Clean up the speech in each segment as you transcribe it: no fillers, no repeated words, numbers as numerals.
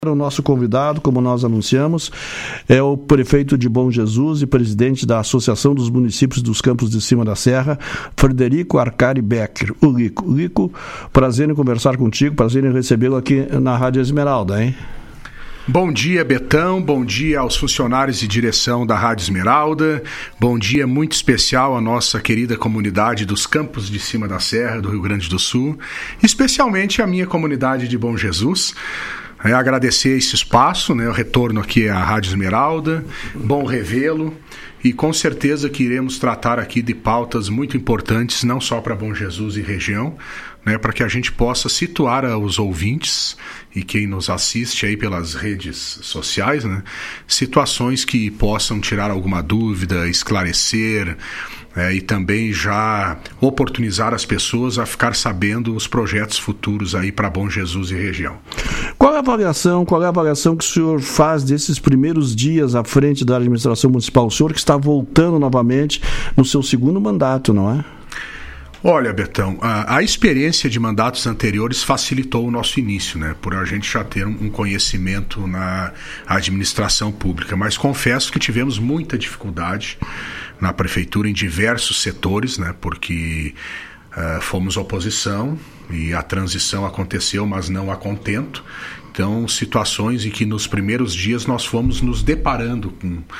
O nosso convidado, como nós anunciamos, é o prefeito de Bom Jesus e presidente da Associação dos Municípios dos Campos de Cima da Serra, Frederico Arcari Becker, o Lico. Lico, prazer em conversar contigo, prazer em recebê-lo aqui na Rádio Esmeralda, hein? Bom dia, Betão, bom dia aos funcionários de direção da Rádio Esmeralda, bom dia muito especial à nossa querida comunidade dos Campos de Cima da Serra, do Rio Grande do Sul, especialmente à minha comunidade de Bom Jesus. Agradecer esse espaço, o retorno aqui à Rádio Esmeralda, bom revê-lo, e com certeza que iremos tratar aqui de pautas muito importantes, não só para Bom Jesus e região, para que a gente possa situar os ouvintes e quem nos assiste aí pelas redes sociais, situações que possam tirar alguma dúvida, esclarecer, e também já oportunizar as pessoas a ficar sabendo os projetos futuros aí para Bom Jesus e região. Qual é a avaliação que o senhor faz desses primeiros dias à frente da administração municipal? O senhor que está voltando novamente no seu segundo mandato, não é? Olha, Betão, a experiência de mandatos anteriores facilitou o nosso início, por a gente já ter um conhecimento na administração pública, mas confesso que tivemos muita dificuldade na prefeitura em diversos setores, porque fomos oposição e a transição aconteceu, mas não a contento. Então, situações em que nos primeiros dias nós fomos nos deparando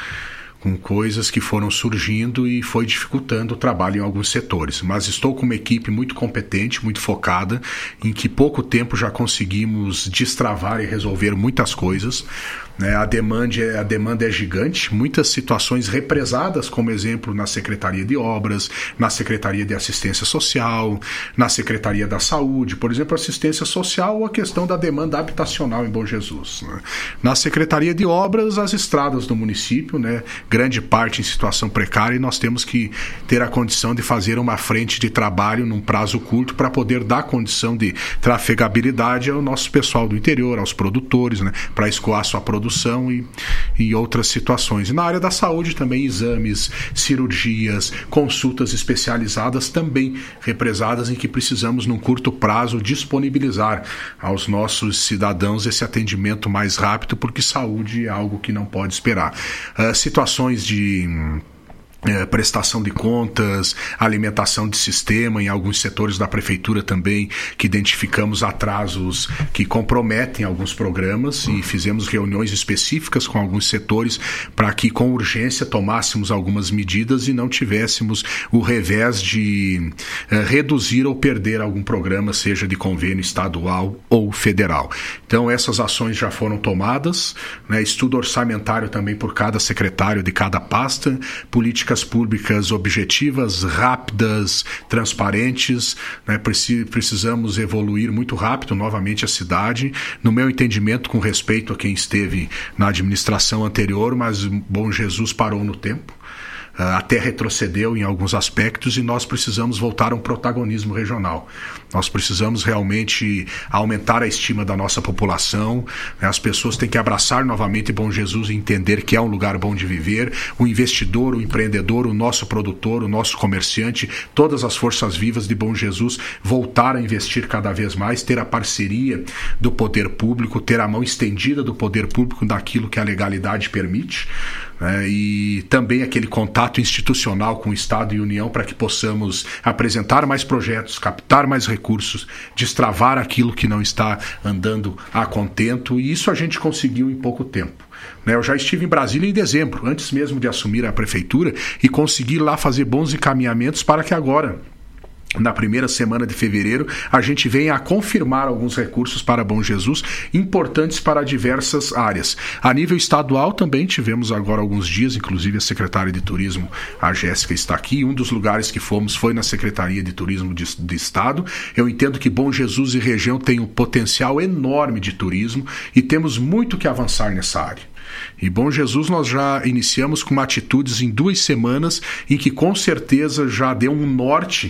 com coisas que foram surgindo e foi dificultando o trabalho em alguns setores. Mas estou com uma equipe muito competente, muito focada, em que pouco tempo já conseguimos destravar e resolver muitas coisas. A demanda é gigante, muitas situações represadas, como exemplo na Secretaria de Obras, na Secretaria de Assistência Social, na Secretaria da Saúde, por exemplo, assistência social ou a questão da demanda habitacional em Bom Jesus. Na Secretaria de Obras, as estradas do município, grande parte em situação precária, e nós temos que ter a condição de fazer uma frente de trabalho num prazo curto para poder dar condição de trafegabilidade ao nosso pessoal do interior, aos produtores, para escoar sua produção e outras situações. E na área da saúde também exames, cirurgias, consultas especializadas também represadas em que precisamos num curto prazo disponibilizar aos nossos cidadãos esse atendimento mais rápido, porque saúde é algo que não pode esperar. Situações de prestação de contas, alimentação de sistema em alguns setores da prefeitura também, que identificamos atrasos que comprometem alguns programas, e fizemos reuniões específicas com alguns setores para que com urgência tomássemos algumas medidas e não tivéssemos o revés de reduzir ou perder algum programa, seja de convênio estadual ou federal. Então essas ações já foram tomadas, estudo orçamentário também por cada secretário de cada pasta, políticas públicas objetivas, rápidas, transparentes, precisamos evoluir muito rápido novamente a cidade, no meu entendimento, com respeito a quem esteve na administração anterior, mas Bom Jesus parou no tempo, até retrocedeu em alguns aspectos, e nós precisamos voltar a um protagonismo regional. Nós precisamos realmente aumentar a estima da nossa população, as pessoas têm que abraçar novamente Bom Jesus e entender que é um lugar bom de viver, o investidor, o empreendedor, o nosso produtor, o nosso comerciante, todas as forças vivas de Bom Jesus voltar a investir cada vez mais, ter a parceria do poder público, ter a mão estendida do poder público daquilo que a legalidade permite, e também aquele contato institucional com o Estado e União para que possamos apresentar mais projetos, captar mais recursos, destravar aquilo que não está andando a contento, e isso a gente conseguiu em pouco tempo. Eu já estive em Brasília em dezembro, antes mesmo de assumir a prefeitura, e consegui lá fazer bons encaminhamentos para que agora, na primeira semana de fevereiro, a gente venha a confirmar alguns recursos para Bom Jesus, importantes para diversas áreas. A nível estadual também tivemos agora alguns dias, inclusive a secretária de Turismo, a Jéssica, está aqui. Um dos lugares que fomos foi na Secretaria de Turismo de Estado. Eu entendo que Bom Jesus e região tem um potencial enorme de turismo e temos muito que avançar nessa área. E Bom Jesus nós já iniciamos com atitudes em 2 semanas em que com certeza já deu um norte para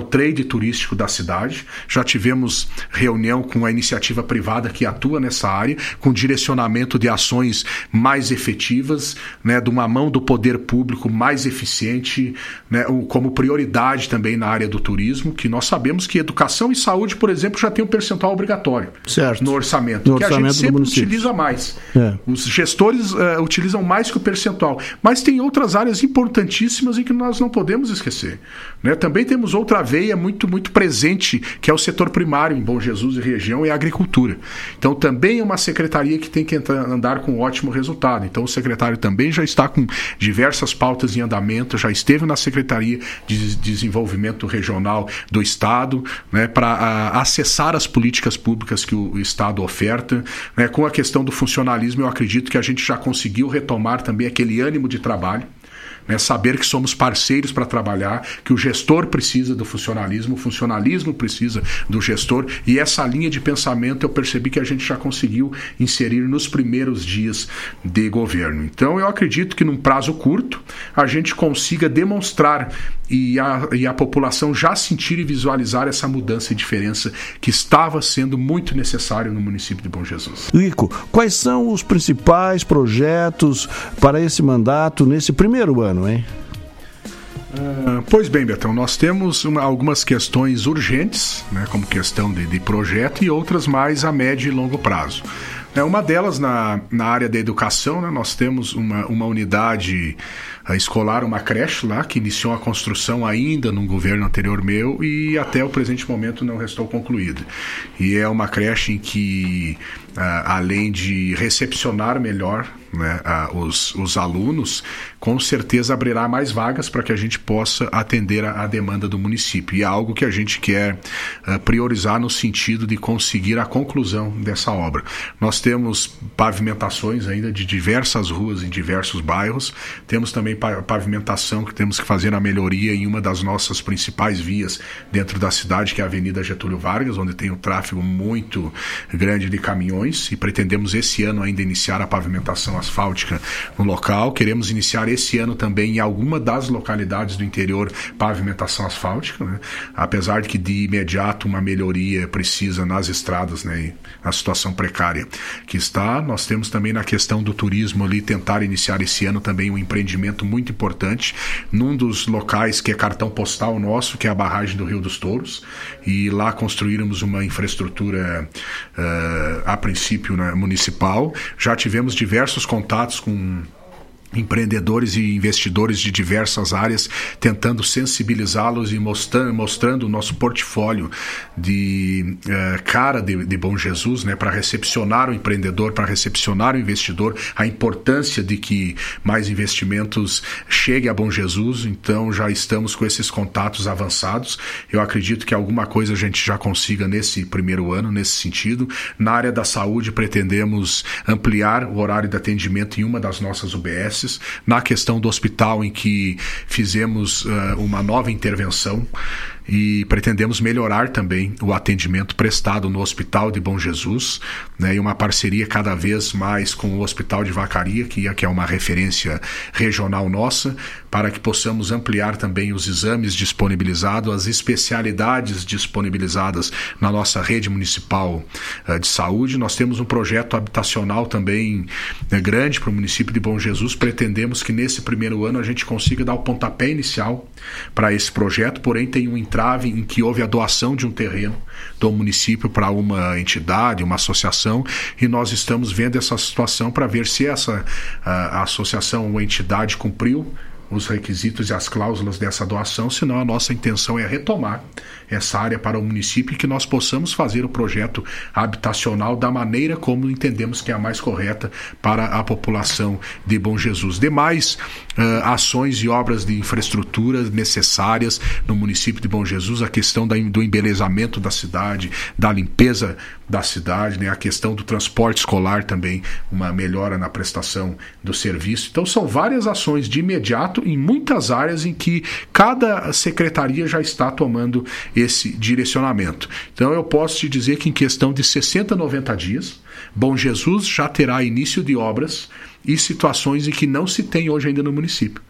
o trade turístico da cidade. Já tivemos reunião com a iniciativa privada que atua nessa área, com direcionamento de ações mais efetivas, né, de uma mão do poder público mais eficiente, né, como prioridade também na área do turismo, que nós sabemos que educação e saúde, por exemplo, já tem um percentual obrigatório no orçamento, que a gente sempre utiliza mais. Os gestores utilizam mais que o percentual. Mas tem outras áreas importantíssimas em que nós não podemos esquecer, né? Também temos outra veia muito, muito presente, que é o setor primário em Bom Jesus e região, e a agricultura. Então também é uma secretaria que tem que andar com ótimo resultado. Então o secretário também já está com diversas pautas em andamento, já esteve na Secretaria de Desenvolvimento Regional do Estado, né, para acessar as políticas públicas que o Estado oferta, né? Com a questão do funcionalismo, eu acredito que a gente já conseguiu retomar também aquele ânimo de trabalho, né, saber que somos parceiros para trabalhar, que o gestor precisa do funcionalismo, o funcionalismo precisa do gestor, e essa linha de pensamento eu percebi que a gente já conseguiu inserir nos primeiros dias de governo. Então eu acredito que num prazo curto a gente consiga demonstrar e a população já sentir e visualizar essa mudança e diferença que estava sendo muito necessário no município de Bom Jesus. Rico, quais são os principais projetos para esse mandato nesse primeiro ano, hein? Pois bem, Betão, nós temos algumas questões urgentes, né, como questão de projeto, e outras mais a médio e longo prazo. Uma delas na área da educação, né, nós temos uma unidade escolar, uma creche lá, que iniciou a construção ainda no governo anterior meu e até o presente momento não restou concluída. E é uma creche em que, além de recepcionar melhor, né, os alunos, com certeza abrirá mais vagas para que a gente possa atender a demanda do município. E é algo que a gente quer priorizar no sentido de conseguir a conclusão dessa obra. Nós temos pavimentações ainda de diversas ruas em diversos bairros, temos também pavimentação que temos que fazer a melhoria em uma das nossas principais vias dentro da cidade, que é a Avenida Getúlio Vargas, onde tem um tráfego muito grande de caminhões, e pretendemos esse ano ainda iniciar a pavimentação asfáltica no local. Queremos iniciar esse ano também em alguma das localidades do interior pavimentação asfáltica, né? Apesar de que de imediato uma melhoria precisa nas estradas, né, na situação precária que está. Nós temos também na questão do turismo ali, tentar iniciar esse ano também um empreendimento muito importante num dos locais que é cartão postal nosso, que é a barragem do Rio dos Touros, e lá construirmos uma infraestrutura a princípio, né, municipal. Já tivemos diversos contatos com empreendedores e investidores de diversas áreas, tentando sensibilizá-los e mostrando o nosso portfólio de cara de Bom Jesus, né, para recepcionar o empreendedor, para recepcionar o investidor, a importância de que mais investimentos cheguem a Bom Jesus. Então já estamos com esses contatos avançados. Eu acredito que alguma coisa a gente já consiga nesse primeiro ano, nesse sentido. Na área da saúde, pretendemos ampliar o horário de atendimento em uma das nossas UBS. Na questão do hospital, em que fizemos uma nova intervenção, e pretendemos melhorar também o atendimento prestado no Hospital de Bom Jesus, né, e uma parceria cada vez mais com o Hospital de Vacaria, que é uma referência regional nossa, para que possamos ampliar também os exames disponibilizados, as especialidades disponibilizadas na nossa rede municipal de saúde. Nós temos um projeto habitacional também grande para o município de Bom Jesus. Pretendemos que nesse primeiro ano a gente consiga dar o pontapé inicial para esse projeto, porém tem um entrave em que houve a doação de um terreno do município para uma entidade, uma associação, e nós estamos vendo essa situação para ver se essa a associação ou entidade cumpriu os requisitos e as cláusulas dessa doação, senão a nossa intenção é retomar essa área para o município e que nós possamos fazer o projeto habitacional da maneira como entendemos que é a mais correta para a população de Bom Jesus. Demais ações e obras de infraestrutura necessárias no município de Bom Jesus, a questão do embelezamento da cidade, da limpeza da cidade, né? A questão do transporte escolar também, uma melhora na prestação do serviço. Então são várias ações de imediato em muitas áreas em que cada secretaria já está tomando esse direcionamento. Então eu posso te dizer que em questão de 60, 90 dias, Bom Jesus já terá início de obras e situações em que não se tem hoje ainda no município.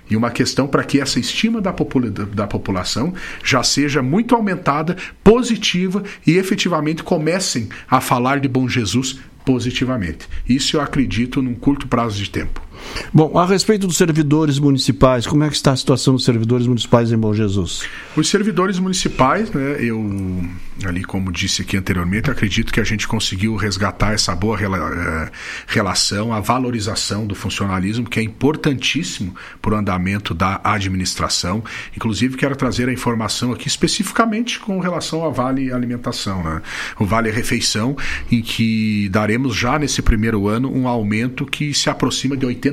E uma questão para que essa estima da população já seja muito aumentada, positiva, e efetivamente comecem a falar de Bom Jesus positivamente. Isso eu acredito num curto prazo de tempo. Bom, a respeito dos servidores municipais, como é que está a situação dos servidores municipais em Bom Jesus? Os servidores municipais, né, eu, ali como disse aqui anteriormente, acredito que a gente conseguiu resgatar essa boa relação, a valorização do funcionalismo, que é importantíssimo para o andamento da administração. Inclusive, quero trazer a informação aqui especificamente com relação ao Vale Alimentação, né? O Vale Refeição, em que daremos já nesse primeiro ano um aumento que se aproxima de 80%.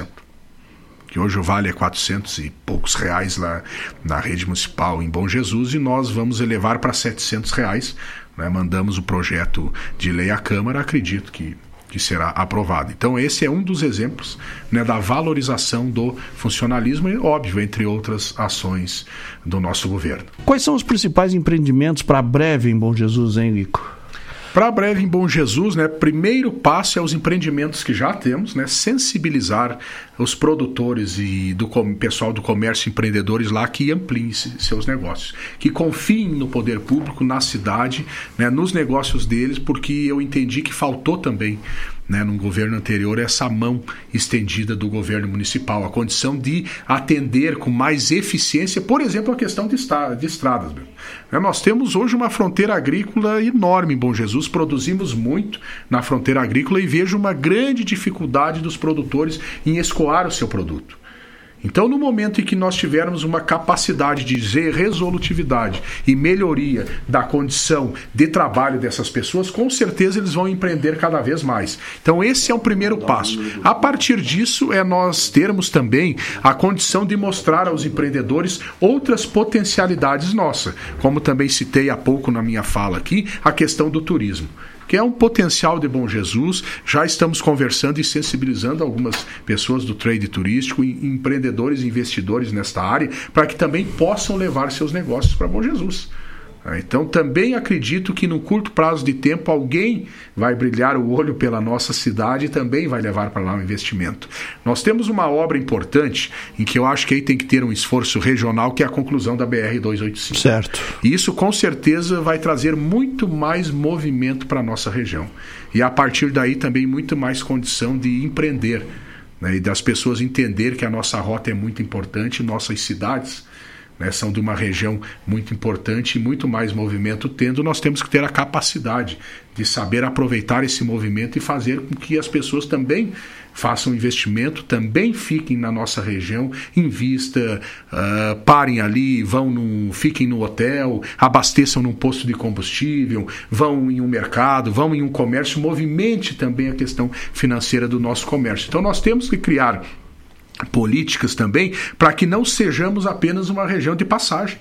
Que hoje o vale é 400 e poucos reais lá na rede municipal em Bom Jesus, e nós vamos elevar para 700 reais. Né? Mandamos o projeto de lei à Câmara, acredito que será aprovado. Então esse é um dos exemplos, né, da valorização do funcionalismo e, óbvio, entre outras ações do nosso governo. Quais são os principais empreendimentos para breve em Bom Jesus, hein, Lico? Para breve em Bom Jesus, né, primeiro passo é os empreendimentos que já temos, né, sensibilizar os produtores e do pessoal do comércio, empreendedores lá, que ampliem seus negócios, que confiem no poder público, na cidade, né, nos negócios deles, porque eu entendi que faltou também, né, no governo anterior, essa mão estendida do governo municipal, a condição de atender com mais eficiência, por exemplo, a questão de estradas. Nós temos hoje uma fronteira agrícola enorme em Bom Jesus, produzimos muito na fronteira agrícola e vejo uma grande dificuldade dos produtores em escoar o seu produto. Então, no momento em que nós tivermos uma capacidade de resolutividade e melhoria da condição de trabalho dessas pessoas, com certeza eles vão empreender cada vez mais. Então, esse é o primeiro passo. A partir disso, é nós termos também a condição de mostrar aos empreendedores outras potencialidades nossas, como também citei há pouco na minha fala aqui, a questão do turismo, que é um potencial de Bom Jesus. Já estamos conversando e sensibilizando algumas pessoas do trade turístico, empreendedores e investidores nesta área, para que também possam levar seus negócios para Bom Jesus. Então, também acredito que no curto prazo de tempo alguém vai brilhar o olho pela nossa cidade e também vai levar para lá um investimento. Nós temos uma obra importante em que eu acho que aí tem que ter um esforço regional, que é a conclusão da BR-285. Certo. E isso com certeza vai trazer muito mais movimento para a nossa região. E a partir daí também muito mais condição de empreender, né, e das pessoas entenderem que a nossa rota é muito importante, nossas cidades, né, são de uma região muito importante e muito mais movimento tendo, nós temos que ter a capacidade de saber aproveitar esse movimento e fazer com que as pessoas também façam investimento, também fiquem na nossa região, invista, parem ali, fiquem no hotel, abasteçam num posto de combustível, vão em um mercado, vão em um comércio, movimente também a questão financeira do nosso comércio. Então nós temos que criar políticas também para que não sejamos apenas uma região de passagem.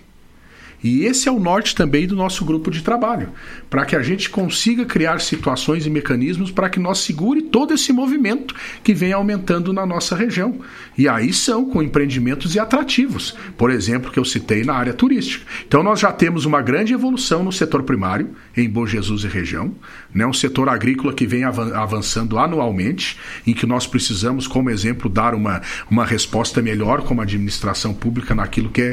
E esse é o norte também do nosso grupo de trabalho, para que a gente consiga criar situações e mecanismos para que nós segure todo esse movimento que vem aumentando na nossa região. E aí são com empreendimentos e atrativos, por exemplo, que eu citei na área turística. Então nós já temos uma grande evolução no setor primário, em Bom Jesus e região, né? Um setor agrícola que vem avançando anualmente, em que nós precisamos, como exemplo, dar uma resposta melhor como administração pública naquilo que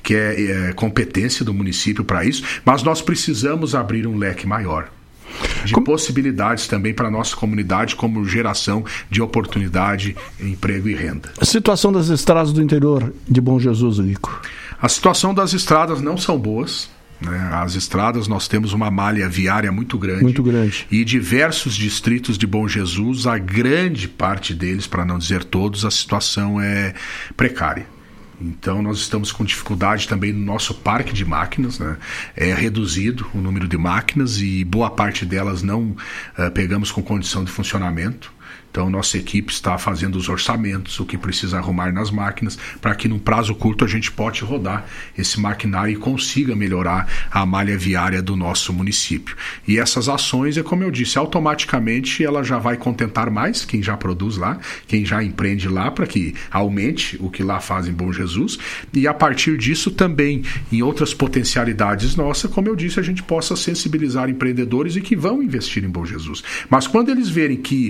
é competência do município para isso, mas nós precisamos abrir um leque maior de possibilidades também para a nossa comunidade, como geração de oportunidade, emprego e renda. A situação das estradas do interior de Bom Jesus, Lico? A situação das estradas não são boas, né? As estradas, nós temos uma malha viária muito grande. E diversos distritos de Bom Jesus, a grande parte deles, para não dizer todos, a situação é precária. Então nós estamos com dificuldade também no nosso parque de máquinas, né? É reduzido o número de máquinas e boa parte delas não pegamos com condição de funcionamento. Então nossa equipe está fazendo os orçamentos, o que precisa arrumar nas máquinas, para que num prazo curto a gente possa rodar esse maquinário e consiga melhorar a malha viária do nosso município. E essas ações, como eu disse, automaticamente ela já vai contentar mais quem já produz lá, quem já empreende lá, para que aumente o que lá faz em Bom Jesus, e a partir disso também em outras potencialidades nossas, como eu disse, a gente possa sensibilizar empreendedores e que vão investir em Bom Jesus. Mas quando eles verem que o município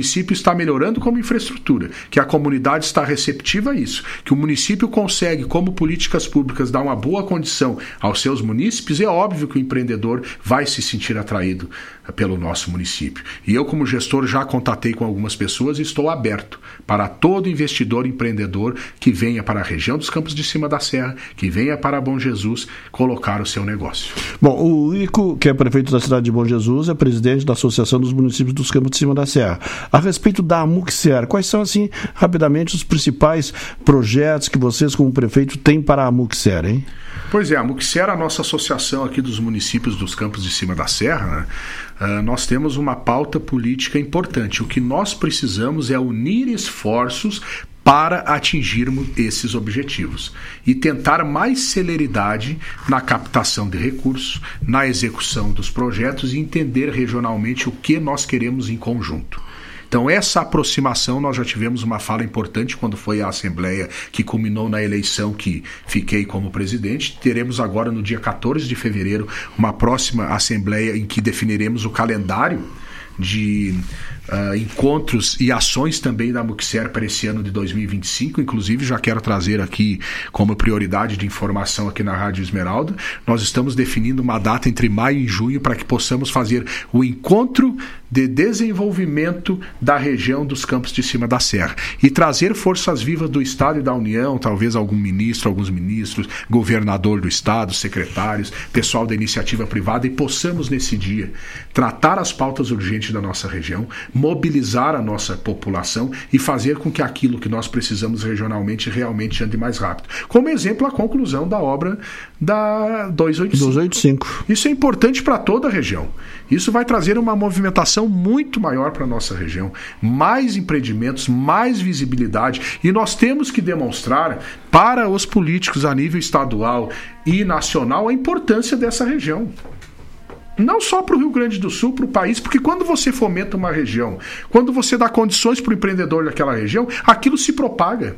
município está melhorando como infraestrutura, que a comunidade está receptiva a isso, que o município consegue, como políticas públicas, dar uma boa condição aos seus munícipes, é óbvio que o empreendedor vai se sentir atraído pelo nosso município. E eu, como gestor, já contatei com algumas pessoas e estou aberto para todo investidor empreendedor que venha para a região dos Campos de Cima da Serra, que venha para Bom Jesus colocar o seu negócio. Bom, o Lico, que é prefeito da cidade de Bom Jesus, é presidente da Associação dos Municípios dos Campos de Cima da Serra. A respeito da Amuxer, quais são, assim, rapidamente, os principais projetos que vocês, como prefeito, têm para a Amuxer, hein? Pois é, a Amuxer, a nossa associação aqui dos municípios dos Campos de Cima da Serra, né, nós temos uma pauta política importante. O que nós precisamos é unir esforços para atingirmos esses objetivos e tentar mais celeridade na captação de recursos, na execução dos projetos e entender regionalmente o que nós queremos em conjunto. Então, essa aproximação, nós já tivemos uma fala importante quando foi a Assembleia que culminou na eleição que fiquei como presidente. Teremos agora, no dia 14 de fevereiro, uma próxima Assembleia em que definiremos o calendário de encontros e ações também da Amuxer para esse ano de 2025. Inclusive, já quero trazer aqui como prioridade de informação aqui na Rádio Esmeralda, nós estamos definindo uma data entre maio e junho para que possamos fazer o encontro de desenvolvimento da região dos Campos de Cima da Serra e trazer forças vivas do Estado e da União, talvez algum ministro, alguns ministros, governador do Estado, secretários, pessoal da iniciativa privada, e possamos nesse dia tratar as pautas urgentes da nossa região, mobilizar a nossa população e fazer com que aquilo que nós precisamos regionalmente realmente ande mais rápido. Como exemplo, a conclusão da obra da 285. Isso é importante para toda a região. Isso vai trazer uma movimentação muito maior para a nossa região, mais empreendimentos, mais visibilidade, e nós temos que demonstrar para os políticos a nível estadual e nacional a importância dessa região. Não só para o Rio Grande do Sul, para o país, porque quando você fomenta uma região, quando você dá condições para o empreendedor daquela região, aquilo se propaga.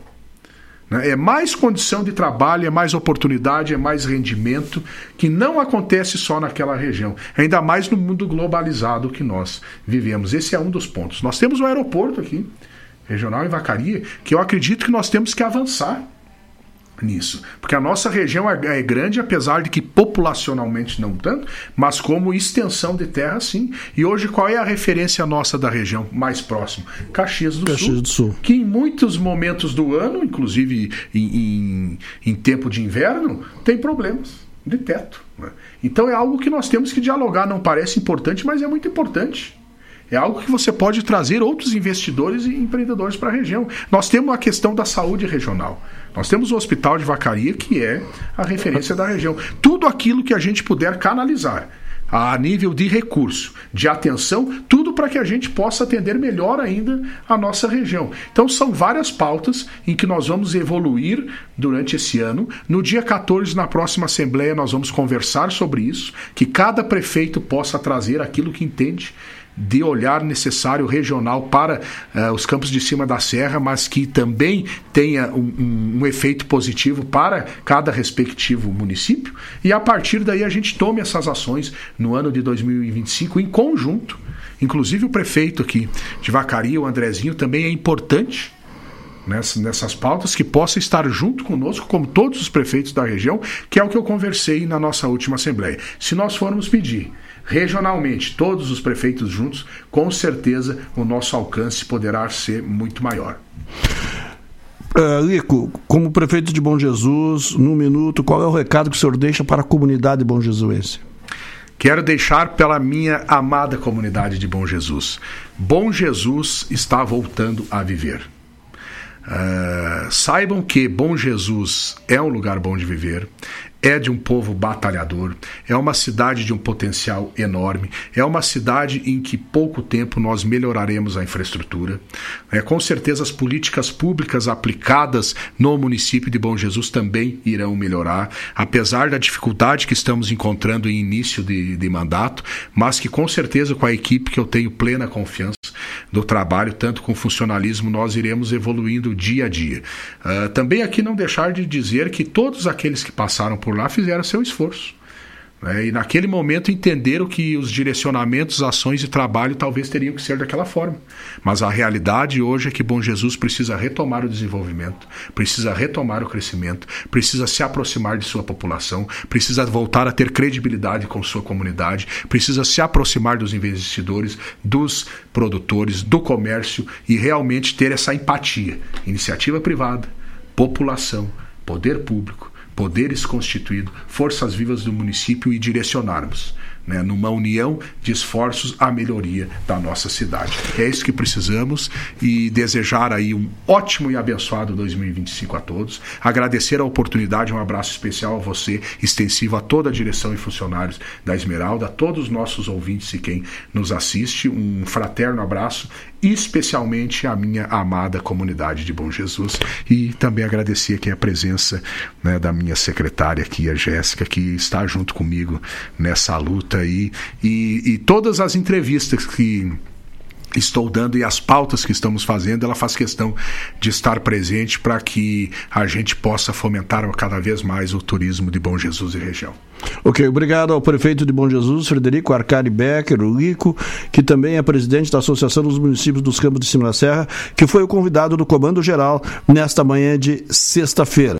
É mais condição de trabalho, é mais oportunidade, é mais rendimento, que não acontece só naquela região, ainda mais no mundo globalizado que nós vivemos. Esse é um dos pontos. Nós temos um aeroporto aqui, regional em Vacaria, que eu acredito que nós temos que avançar nisso, porque a nossa região é grande, apesar de que populacionalmente não tanto, mas como extensão de terra, sim. E hoje qual é a referência nossa da região mais próxima? Caxias do Sul, que em muitos momentos do ano, inclusive em tempo de inverno, tem problemas de teto, né? Então é algo que nós temos que dialogar. Não parece importante, mas é muito importante. É algo que você pode trazer outros investidores e empreendedores para a região. Nós temos a questão da saúde regional. Nós temos o Hospital de Vacaria, que é a referência da região. Tudo aquilo que a gente puder canalizar a nível de recurso, de atenção, tudo para que a gente possa atender melhor ainda a nossa região. Então são várias pautas em que nós vamos evoluir durante esse ano. No dia 14, na próxima Assembleia, nós vamos conversar sobre isso, que cada prefeito possa trazer aquilo que entende de olhar necessário regional para os Campos de Cima da Serra, mas que também tenha um efeito positivo para cada respectivo município, e a partir daí a gente tome essas ações no ano de 2025 em conjunto. Inclusive o prefeito aqui de Vacaria, o Andrezinho, também é importante nessas pautas, que possa estar junto conosco, como todos os prefeitos da região, que é o que eu conversei na nossa última Assembleia. Se nós formos pedir regionalmente todos os prefeitos juntos, com certeza o nosso alcance poderá ser muito maior. Lico, como prefeito de Bom Jesus, num minuto, qual é o recado que o senhor deixa para a comunidade bonjesuense? Quero deixar pela minha amada comunidade de Bom Jesus. Bom Jesus está voltando a viver. Saibam que Bom Jesus é um lugar bom de viver, é de um povo batalhador, é uma cidade de um potencial enorme, é uma cidade em que pouco tempo nós melhoraremos a infraestrutura. Com certeza as políticas públicas aplicadas no município de Bom Jesus também irão melhorar, apesar da dificuldade que estamos encontrando em início de mandato, mas que com certeza com a equipe que eu tenho plena confiança do trabalho, tanto com funcionalismo, nós iremos evoluindo dia a dia. Também aqui não deixar de dizer que todos aqueles que passaram por lá fizeram seu esforço. E naquele momento entenderam que os direcionamentos, ações e trabalho talvez teriam que ser daquela forma. Mas a realidade hoje é que Bom Jesus precisa retomar o desenvolvimento, precisa retomar o crescimento, precisa se aproximar de sua população, precisa voltar a ter credibilidade com sua comunidade, precisa se aproximar dos investidores, dos produtores, do comércio e realmente ter essa empatia. Iniciativa privada, população, poder público, poderes constituídos, forças vivas do município e direcionarmos, numa união de esforços à melhoria da nossa cidade. É isso que precisamos e desejar aí um ótimo e abençoado 2025 a todos. Agradecer a oportunidade, um abraço especial a você, extensivo a toda a direção e funcionários da Esmeralda, a todos os nossos ouvintes e quem nos assiste, um fraterno abraço, especialmente a minha amada comunidade de Bom Jesus, e também agradecer aqui a presença da minha secretária aqui, a Jéssica, que está junto comigo nessa luta e todas as entrevistas que estou dando e as pautas que estamos fazendo, ela faz questão de estar presente para que a gente possa fomentar cada vez mais o turismo de Bom Jesus e região. Ok, obrigado ao prefeito de Bom Jesus, Frederico Arcari Becker, o Lico, que também é presidente da Associação dos Municípios dos Campos de Cima da Serra, que foi o convidado do Comando Geral nesta manhã de sexta-feira.